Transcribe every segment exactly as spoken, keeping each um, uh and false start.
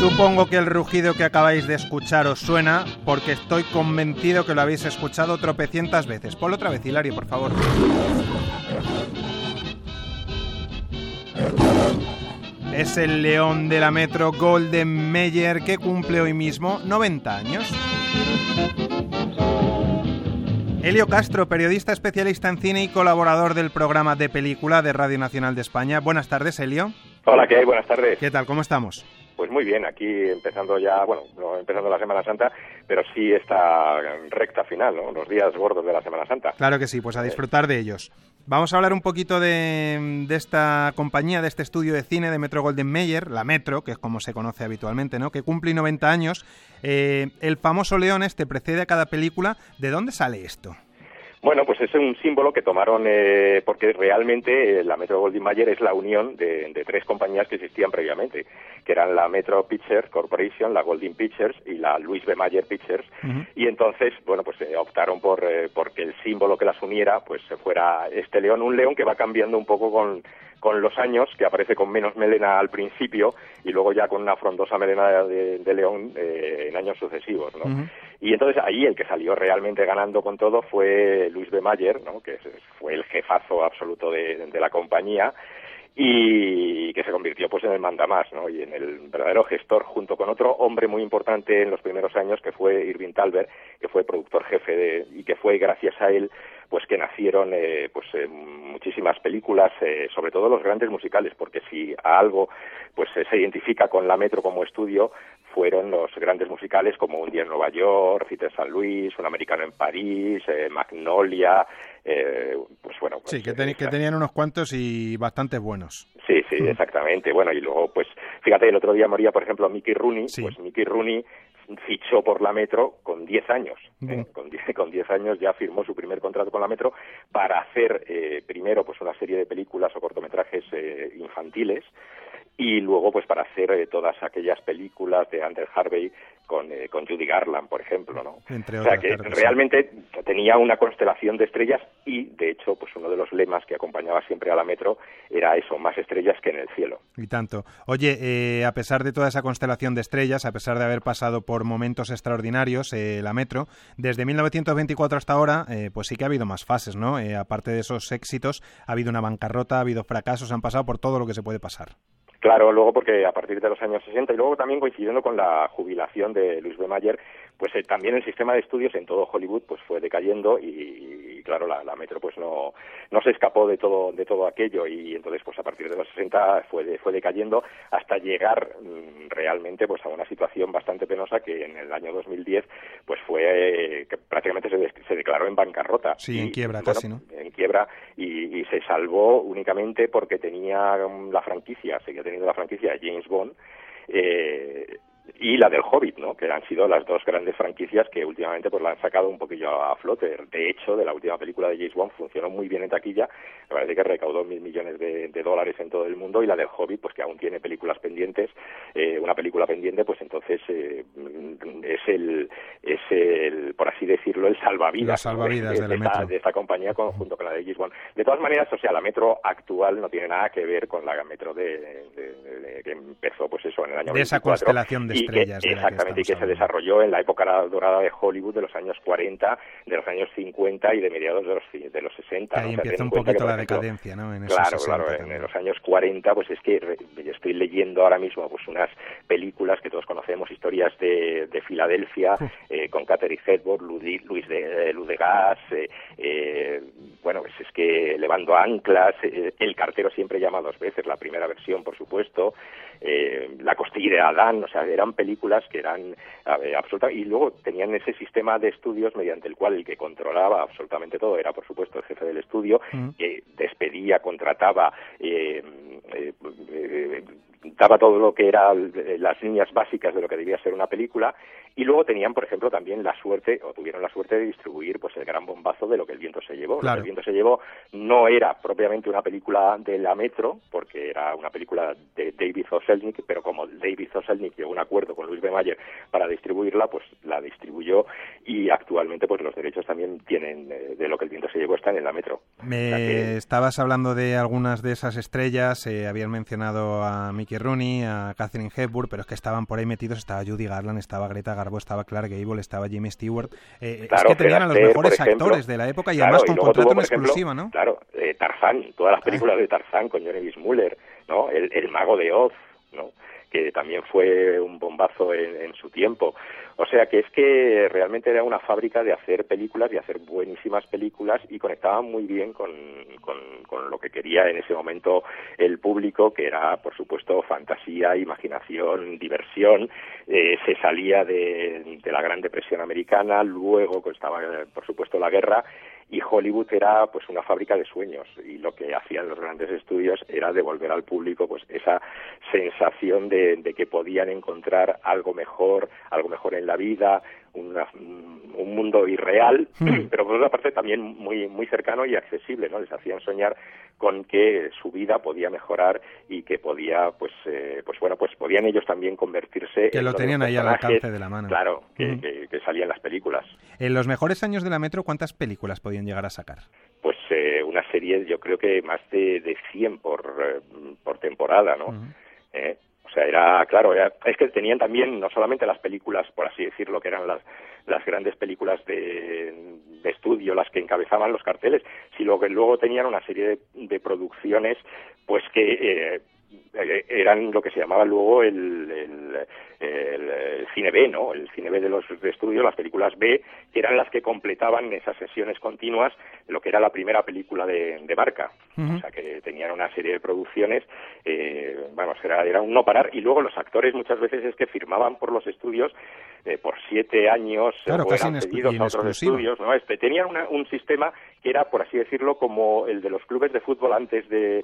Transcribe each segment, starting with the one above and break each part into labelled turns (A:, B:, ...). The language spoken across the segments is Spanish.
A: Supongo que el rugido que acabáis de escuchar os suena, porque estoy convencido que lo habéis escuchado tropecientas veces. Ponlo otra vez, Hilario, por favor. Es el león de la Metro Golden Mayer, que cumple hoy mismo noventa años. Elio Castro, periodista especialista en cine y colaborador del programa de película de Radio Nacional de España. Buenas tardes, Elio.
B: Hola, ¿qué hay? Buenas tardes.
A: ¿Qué tal? ¿Cómo estamos?
B: Pues muy bien, aquí empezando ya, bueno, no empezando la Semana Santa, pero sí esta recta final, ¿no? Los días gordos de la Semana Santa.
A: Claro que sí, pues a disfrutar de ellos. Vamos a hablar un poquito de, de esta compañía, de este estudio de cine de Metro Golden Mayer, la Metro, que es como se conoce habitualmente, ¿no? Que cumple noventa años. Eh, el famoso león este precede a cada película. ¿De dónde sale esto?
B: Bueno, pues es un símbolo que tomaron eh, porque realmente eh, la Metro Goldwyn Mayer es la unión de, de tres compañías que existían previamente, que eran la Metro Pictures Corporation, la Goldwyn Pictures y la Louis B. Mayer Pictures. Uh-huh. Y entonces, bueno, pues eh, optaron por eh, porque el símbolo que las uniera pues fuera este león, un león que va cambiando un poco con con los años, que aparece con menos melena al principio y luego ya con una frondosa melena de, de león eh, en años sucesivos, ¿no? Uh-huh. Y entonces ahí el que salió realmente ganando con todo fue Louis B. Mayer, ¿no? Que fue el jefazo absoluto de, de la compañía y que se convirtió pues en el mandamás, ¿no? Y en el verdadero gestor, junto con otro hombre muy importante en los primeros años que fue Irving Thalberg, que fue productor jefe de, y que fue gracias a él pues que nacieron eh, pues eh, muchísimas películas, eh, sobre todo los grandes musicales, porque si a algo pues eh, se identifica con la Metro como estudio, fueron los grandes musicales como Un día en Nueva York, Cita en San Luis, Un americano en París, eh, Magnolia, eh, pues bueno. Pues,
A: sí, que, ten- que tenían unos cuantos y bastante buenos.
B: Sí, sí, exactamente. Bueno, y luego, pues, fíjate, el otro día moría, por ejemplo, Mickey Rooney,
A: sí.
B: Pues Mickey Rooney fichó por la Metro con diez años. ¿eh? Con diez, con diez años ya firmó su primer contrato con la Metro para hacer eh, primero pues una serie de películas o cortometrajes eh, infantiles y luego pues para hacer eh, todas aquellas películas de Andrew Harvey con, eh, con Judy Garland, por ejemplo, ¿no?
A: Entre
B: o sea
A: otras,
B: que
A: claro que
B: realmente sí. Tenía una constelación de estrellas y, de hecho, pues uno de los lemas que acompañaba siempre a la Metro era eso, más estrellas que en el cielo.
A: Y tanto. Oye, eh, a pesar de toda esa constelación de estrellas, a pesar de haber pasado por momentos extraordinarios, eh, la Metro, desde mil novecientos veinticuatro hasta ahora, eh, pues sí que ha habido más fases, ¿no? Eh, aparte de esos éxitos, ha habido una bancarrota, ha habido fracasos, han pasado por todo lo que se puede pasar.
B: Claro, luego porque a partir de los años sesenta y luego también coincidiendo con la jubilación de Louis B. Mayer, pues eh, también el sistema de estudios en todo Hollywood pues fue decayendo y, y claro, la, la Metro pues no no se escapó de todo de todo aquello y entonces pues a partir de los sesenta fue de, fue decayendo hasta llegar mmm, realmente pues a una situación bastante penosa que en el año dos mil diez pues fue eh, que prácticamente se, de, se declaró en bancarrota.
A: Sí, en quiebra
B: y, bueno,
A: casi, ¿no?
B: En quiebra y, y se salvó únicamente porque tenía um, la franquicia, seguía teniendo la franquicia de James Bond eh, y la del Hobbit, ¿no? Que han sido las dos grandes franquicias que últimamente pues la han sacado un poquillo a flote. De hecho, de la última película de James Bond funcionó muy bien en taquilla, me parece que recaudó mil millones de, de dólares en todo el mundo, y la del Hobbit, pues que aún tiene películas pendientes, eh, una película pendiente, pues entonces eh, es el, es el, por así decirlo, el salvavidas,
A: Los salvavidas
B: ¿no? de,
A: de,
B: de,
A: la
B: esta, de esta compañía con, junto con la de James Bond. De todas maneras, o sea, la Metro actual no tiene nada que ver con la Metro de, de, de, de que empezó, pues eso, en el año
A: de esa
B: veinticuatro,
A: constelación de estrellas.
B: Y que,
A: de
B: exactamente,
A: que
B: y que se desarrolló en la época dorada de Hollywood de los años cuarenta, de los años cincuenta y de mediados de los, de los sesenta.
A: Que ahí
B: ¿no? O sea,
A: empieza un
B: poquito
A: que,
B: la
A: ejemplo, decadencia, ¿no? En
B: claro,
A: esos
B: claro,
A: también.
B: en los años cuarenta, pues es que re, estoy leyendo ahora mismo pues unas películas que todos conocemos, historias de, de Filadelfia, eh, con Catherine Hepburn, Luis de eh, Ludegas, eh, eh, bueno, pues es que Levando Anclas, eh, El cartero siempre llama dos veces, la primera versión, por supuesto, eh, La costilla de Adán, o sea, eran películas que eran eh, absolutamente, y luego tenían ese sistema de estudios mediante el cual el que controlaba absolutamente todo era, por supuesto, el jefe del estudio, mm. que despedía, contrataba, eh, eh, eh, daba todo lo que eran las líneas básicas de lo que debía ser una película, Y luego tenían, por ejemplo, también la suerte, o tuvieron la suerte de distribuir pues el gran bombazo de Lo que el viento se llevó.
A: Claro.
B: Lo que el viento se llevó no era propiamente una película de la Metro, porque era una película de David O. Selznick, pero como David O. Selznick llegó a un acuerdo con Louis B. Mayer para distribuirla, pues la distribuyó, y actualmente pues los derechos también tienen eh, de Lo que el viento se llevó, están en la Metro.
A: Me
B: O sea que...
A: estabas hablando de algunas de esas estrellas, eh, habían mencionado a Mickey Rooney, a Katharine Hepburn, pero es que estaban por ahí metidos, estaba Judy Garland, estaba Greta Garbo, estaba Clark Gable, estaba Jimmy Stewart, eh,
B: claro,
A: es que tenían a los
B: Astaire,
A: mejores
B: ejemplo,
A: actores de la época y
B: claro,
A: además
B: y
A: con
B: luego
A: contrato
B: tuvo,
A: en
B: por ejemplo,
A: exclusiva, ¿no?
B: Claro, eh, Tarzán, todas las películas de Tarzán con Johnny Weissmuller, ¿no? El, el Mago de Oz, ¿no? Que también fue un bombazo en, en su tiempo. O sea que es que realmente era una fábrica de hacer películas y hacer buenísimas películas, y conectaban muy bien con, con, con lo que quería en ese momento el público, que era, por supuesto, fantasía, imaginación, diversión. Eh, se salía de, de la Gran Depresión americana, luego estaba, por supuesto, la guerra, y Hollywood era pues una fábrica de sueños, y lo que hacían los grandes estudios era devolver al público pues esa sensación de, de que podían encontrar algo mejor, algo mejor en la vida, una, un mundo irreal, mm. pero por otra parte también muy muy cercano y accesible, ¿no? Les hacían soñar con que su vida podía mejorar y que podía, pues, eh, pues bueno, pues podían ellos también convertirse
A: que
B: en
A: lo tenían ahí al alcance de la mano.
B: Claro, que,
A: mm.
B: que, que salían las películas.
A: En los mejores años de la Metro, ¿cuántas películas podían llegar a sacar?
B: Pues eh, una serie, yo creo que más de, de cien por, eh, por temporada, ¿no? Uh-huh. ¿Eh? O sea, era, claro, era, es que tenían también no solamente las películas, por así decirlo, que eran las, las grandes películas de, de estudio, las que encabezaban los carteles, sino que luego tenían una serie de, de producciones, pues que eh, eran lo que se llamaba luego el, el, el, el cine B, ¿no? El cine B de los de estudio, las películas B, que eran las que completaban esas sesiones continuas, lo que era la primera película de, de marca. Uh-huh. O sea, que tenían una serie de producciones, eh, vamos, era, era un no parar, y luego los actores muchas veces es que firmaban por los estudios eh, por siete años,
A: claro,
B: o eran cedidos a otros estudios, ¿no? Este, tenían una, un sistema que era, por así decirlo, como el de los clubes de fútbol antes de,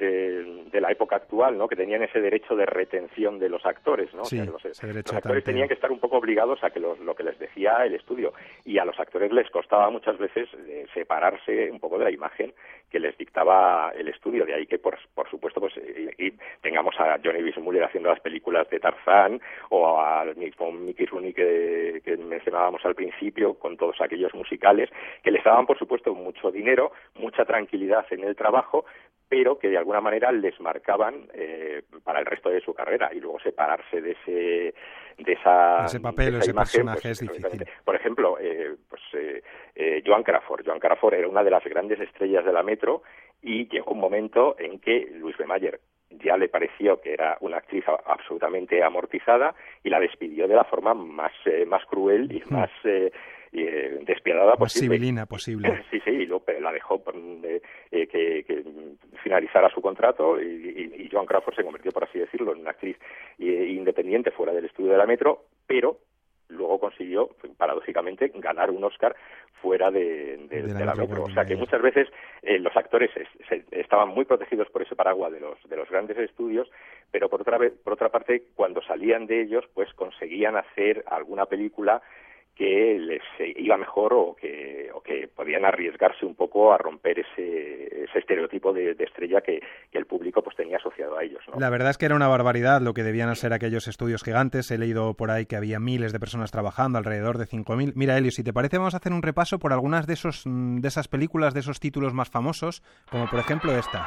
B: de, de la época actual, ¿no? Que tenían ese derecho de retención de los actores, ¿no?
A: Sí,
B: o sea, los,
A: ese derecho
B: los actores
A: tanteo.
B: tenían que estar un poco obligados a que los, lo que les decía el estudio, y a los actores les costaba muchas veces eh, separarse un poco de la imagen que les dictaba el estudio. De ahí que, por, por supuesto, pues eh, y tengamos a Johnny Weissmuller haciendo las películas de Tarzán, o a Mickey Rooney que, que mencionábamos al principio, con todos aquellos musicales que les daban, por supuesto, mucho dinero, mucha tranquilidad en el trabajo, pero que de alguna manera les marcaban eh, para el resto de su carrera, y luego separarse de ese de esa,
A: ese papel,
B: de esa
A: ese
B: imagen,
A: personaje
B: pues,
A: es difícil.
B: Por ejemplo, eh, pues eh, eh, Joan Crawford. Joan Crawford era una de las grandes estrellas de la Metro, y llegó un momento en que Louis B. Mayer ya le pareció que era una actriz absolutamente amortizada, y la despidió de la forma más eh, más cruel y más eh, eh, despiadada
A: más
B: posible.
A: civilina posible.
B: Sí, sí, y luego la dejó eh, eh, que, que finalizara su contrato, y, y, y Joan Crawford se convirtió, por así decirlo, en una actriz eh, independiente fuera del estudio de la Metro, pero luego consiguió, paradójicamente, ganar un Oscar fuera de, de, de la, de la Metro. Metro. O sea que muchas veces eh, los actores es, se, estaban muy protegidos por ese paraguas de los de los grandes estudios, pero por otra vez, por otra parte, cuando salían de ellos, pues conseguían hacer alguna película que les iba mejor, o que o que podían arriesgarse un poco a romper ese, ese estereotipo de, de estrella que, que el público pues tenía asociado a ellos, ¿no?
A: La verdad es que era una barbaridad lo que debían ser aquellos estudios gigantes. He leído por ahí que había miles de personas trabajando, alrededor de cinco mil. Mira, Elio, si te parece, vamos a hacer un repaso por algunas de esos de esas películas, de esos títulos más famosos, como por ejemplo esta.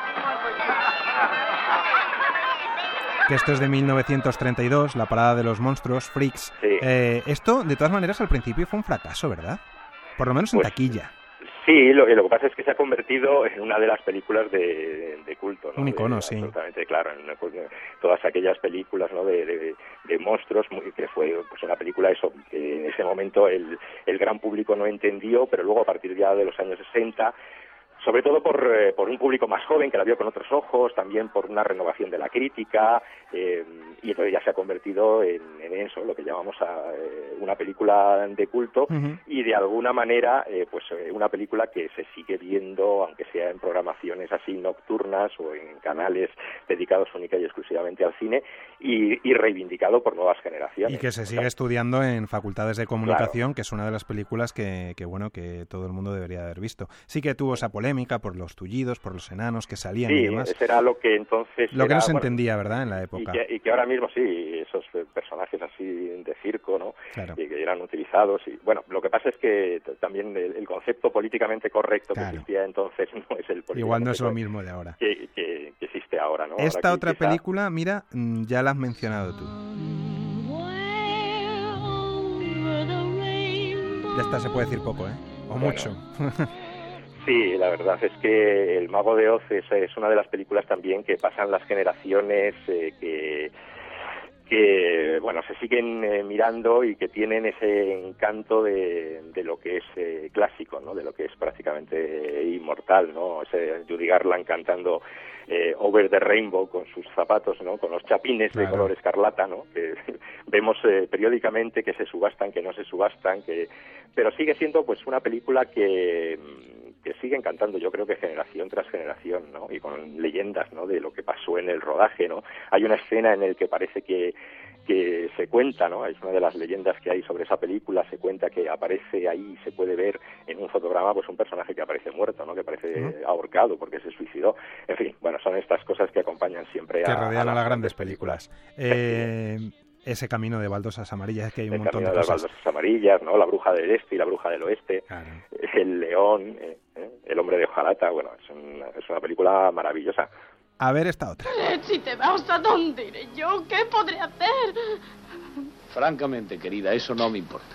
A: Que esto es de mil novecientos treinta y dos, La parada de los monstruos, Freaks.
B: Sí.
A: Eh, esto, de todas maneras, al principio fue un fracaso, ¿verdad? Por lo menos en
B: pues,
A: taquilla.
B: Sí, lo, lo que pasa es que se ha convertido en una de las películas de, de culto, ¿no?
A: Un icono,
B: de,
A: sí.
B: Absolutamente, claro. En, pues, todas aquellas películas, ¿no? de, de, de monstruos, muy, que fue pues una película eso que en ese momento el, el gran público no entendió, pero luego a partir ya de los años sesenta sobre todo por, eh, por un público más joven que la vio con otros ojos, también por una renovación de la crítica, eh, y entonces ya se ha convertido en, en eso, lo que llamamos a, eh, una película de culto, uh-huh. y de alguna manera eh, pues eh, una película que se sigue viendo, aunque sea en programaciones así nocturnas o en canales dedicados única y exclusivamente al cine, y, y reivindicado por nuevas generaciones.
A: Y que se sigue o sea, estudiando en facultades de comunicación, claro. que es una de las películas que, que bueno que todo el mundo debería haber visto. Sí que tuvo esa polémica por los tullidos, por los enanos que salían
B: sí,
A: y demás.
B: Sí, era lo que entonces...
A: Lo
B: era,
A: que no se
B: bueno,
A: entendía, ¿verdad?, en la época.
B: Y que, y que ahora mismo sí, esos personajes así de circo, ¿no?
A: Claro.
B: Y que eran utilizados. Y bueno, lo que pasa es que también el, el concepto políticamente correcto claro. que existía entonces no es el políticamente
A: Igual no es lo mismo de ahora.
B: Que, que, que existe ahora, ¿no?
A: Esta
B: ahora
A: otra
B: quizá...
A: película, mira, ya la has mencionado tú. De esta se puede decir poco, ¿eh? O bueno. mucho.
B: Sí, la verdad es que El Mago de Oz es, es una de las películas también que pasan las generaciones, eh, que, que bueno se siguen eh, mirando y que tienen ese encanto de, de lo que es eh, clásico, ¿no? De lo que es prácticamente inmortal, ¿no? Ese Judy Garland cantando eh, Over the Rainbow con sus zapatos, ¿no? Con los chapines claro. de color escarlata, ¿no? Que vemos eh, periódicamente que se subastan, que no se subastan, que pero sigue siendo pues una película que que sigue encantando, yo creo que generación tras generación, ¿no? Y con leyendas, ¿no? De lo que pasó en el rodaje, ¿no? Hay una escena en la que parece que que se cuenta, ¿no? Es una de las leyendas que hay sobre esa película, se cuenta que aparece ahí, se puede ver en un fotograma, pues un personaje que aparece muerto, ¿no? Que aparece uh-huh. ahorcado porque se suicidó. En fin, bueno, son estas cosas que acompañan siempre
A: que
B: a...
A: Que rodean
B: a
A: a las grandes películas. películas. Eh... Ese camino de baldosas amarillas, es que hay un
B: el
A: montón
B: camino
A: de,
B: de
A: cosas.
B: las baldosas amarillas, ¿no? La bruja del este y la bruja del oeste,
A: claro.
B: El león, eh, eh, el hombre de hojalata, bueno, es una, es una película maravillosa.
A: A ver esta otra.
C: Si te vas, ¿a dónde iré yo? ¿Qué podré hacer?
D: Francamente, querida, eso no me importa.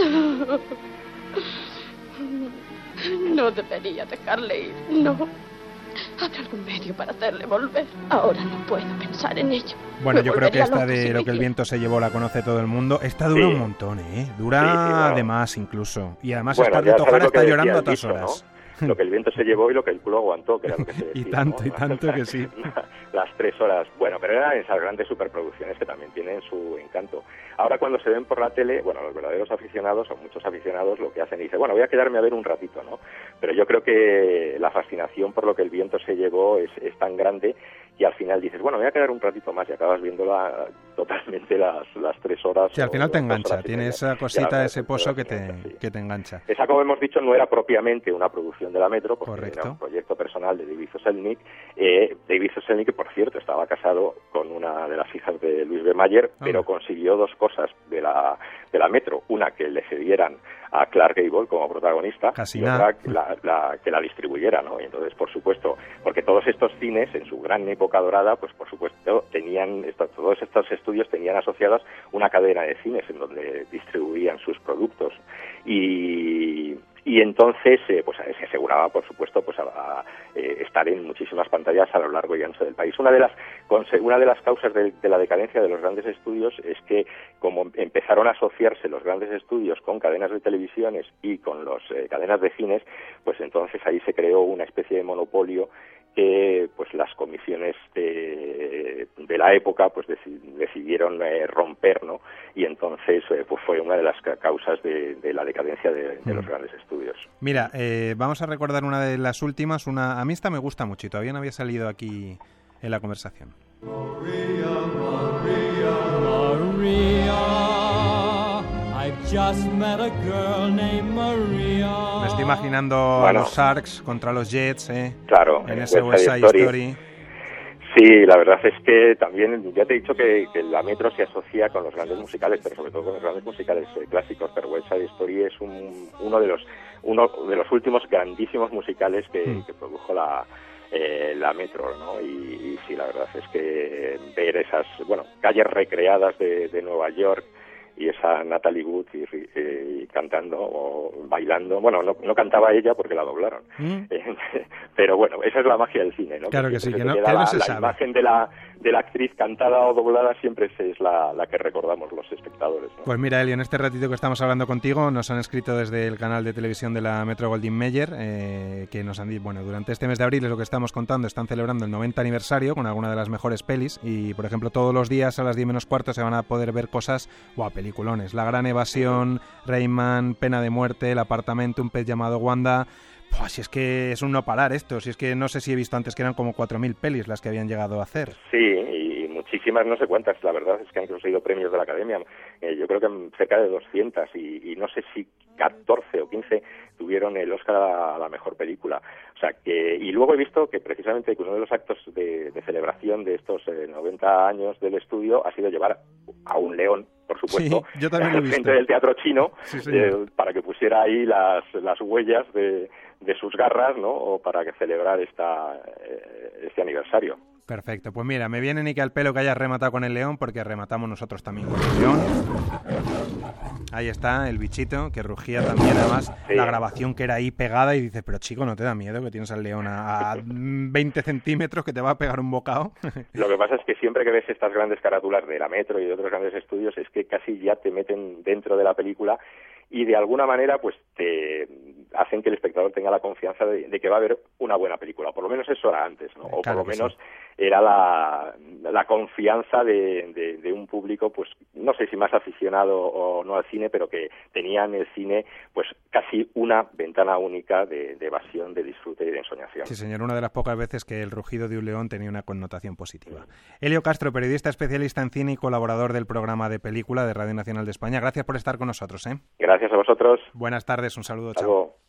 C: No debería dejarle ir, no. Habrá algún medio para hacerle volver. Ahora no puedo pensar en ello.
A: Bueno,
C: Me
A: yo creo que esta
C: loca
A: de
C: si
A: Lo que el viento se llevó la conoce todo el mundo. Esta dura sí. un montón, ¿eh? Dura sí, sí, bueno. de más incluso. Y además
B: bueno,
A: Scarlett O'Hara está llorando a todas
B: dicho,
A: horas.
B: ¿no? Lo que el viento se llevó y lo que el culo aguantó, que era lo que se decía,
A: y tanto,
B: ¿no?
A: y tanto que sí.
B: Las tres horas. Bueno, pero eran esas grandes superproducciones que también tienen su encanto. Ahora cuando se ven por la tele, bueno, los verdaderos aficionados, o muchos aficionados, lo que hacen es dicen, bueno, voy a quedarme a ver un ratito, ¿no? Pero yo creo que la fascinación por lo que el viento se llevó es, es tan grande y al final dices, bueno, voy a quedar un ratito más y acabas viéndola totalmente las, las tres horas.
A: Sí, al final te engancha, tiene esa cosita, ese pozo que te,
B: sí.
A: que te engancha.
B: Esa, como hemos dicho, no era propiamente una producción de la Metro, porque
A: Correcto.
B: era un proyecto personal de David O. Selznick. Eh, David O. Selznick, que por cierto estaba casado con una de las hijas de Louis B. Mayer, ah. pero consiguió dos cosas de la, de la Metro. Una, que le cedieran a Clark Gable como protagonista,
A: Casi
B: y
A: nada.
B: otra la, la, que la distribuyera, ¿no? Y entonces, por supuesto, porque todos estos cines, en su gran época dorada, pues por supuesto, tenían, esto, todos estos estudios tenían asociadas una cadena de cines en donde distribuían sus productos. Y... Y entonces, eh, pues se aseguraba, por supuesto, pues a, a eh, estar en muchísimas pantallas a lo largo y ancho del país. Una de las una de las causas de, de la decadencia de los grandes estudios es que, como empezaron a asociarse los grandes estudios con cadenas de televisiones y con las eh, cadenas de cines, pues entonces ahí se creó una especie de monopolio que pues las comisiones de, de la época pues decidieron eh, romper, ¿no? Y entonces eh, pues fue una de las causas de, de la decadencia de, de los grandes estudios.
A: Mira, eh, vamos a recordar una de las últimas, una a mí esta me gusta mucho y todavía no había salido aquí en la conversación. Maria, Maria, Maria. I've just met a girl named Maria. Me estoy imaginando bueno, a los Sharks contra los Jets, ¿eh?
B: Claro,
A: en ese West Side Story. Story.
B: Sí, la verdad es que también, ya te he dicho que, que la Metro se asocia con los grandes musicales, pero sobre todo con los grandes musicales eh, clásicos, pero West Side Story es un, uno de los uno de los últimos grandísimos musicales que, mm. que produjo la eh, la Metro, ¿no? Y, y sí, la verdad es que ver esas, bueno, calles recreadas de, de Nueva York, y esa Natalie Wood y, y, y cantando o bailando. Bueno, no, no cantaba ella porque la doblaron. ¿Mm? Pero bueno, esa es la magia del cine, ¿no?
A: Claro que, que sí, que no, que
B: la,
A: no se
B: la
A: sabe.
B: imagen de la, de la actriz cantada o doblada siempre es la, la que recordamos los espectadores, ¿no?
A: Pues mira, Eli, en este ratito que estamos hablando contigo nos han escrito desde el canal de televisión de la Metro-Goldwyn-Mayer eh, que nos han dicho, bueno, durante este mes de abril es lo que estamos contando, están celebrando el noventa aniversario con alguna de las mejores pelis y, por ejemplo, todos los días a las diez menos cuarto se van a poder ver cosas, wow, peliculones. La Gran Evasión, Rayman, Pena de Muerte, El Apartamento, Un pez llamado Wanda. Pues si es que es un no parar esto, si es que no sé si he visto antes que eran como cuatro mil pelis las que habían llegado a hacer.
B: Sí, y muchísimas, no sé cuántas, la verdad es que han conseguido premios de la Academia, eh, yo creo que cerca de doscientas y, y no sé si catorce o quince tuvieron el Oscar a la mejor película. O sea que, y luego he visto que precisamente uno de los actos de, de celebración de estos eh, noventa años del estudio ha sido llevar a un león, por supuesto,
A: sí, yo también lo he visto.
B: Al frente del Teatro Chino,
A: sí,
B: eh, para que pusiera ahí las, las huellas de, de sus garras, ¿no? O para que celebrar esta, eh, este aniversario.
A: Perfecto, pues mira, me viene ni que al pelo que hayas rematado con el león, porque rematamos nosotros también con el león. Ahí está, el bichito, que rugía también, además, sí. La grabación que era ahí pegada y dices, pero chico, ¿no te da miedo que tienes al león a, a veinte centímetros que te va a pegar un bocado?
B: Lo que pasa es que siempre que ves estas grandes carátulas de la Metro y de otros grandes estudios es que casi ya te meten dentro de la película y de alguna manera pues te hacen que el espectador tenga la confianza de, de que va a haber una buena película, por lo menos eso era antes, ¿no? O
A: claro
B: por lo menos
A: sí.
B: Era la, la confianza de, de, de un público, pues no sé si más aficionado o no al cine, pero que tenía en el cine pues casi una ventana única de, de evasión, de disfrute y de ensoñación.
A: Sí, señor, una de las pocas veces que el rugido de un león tenía una connotación positiva. Elio Castro, periodista especialista en cine y colaborador del programa de película de Radio Nacional de España. Gracias por estar con nosotros, ¿eh?
B: Gracias a vosotros.
A: Buenas tardes, un saludo.
B: Hasta
A: chao.
B: luego.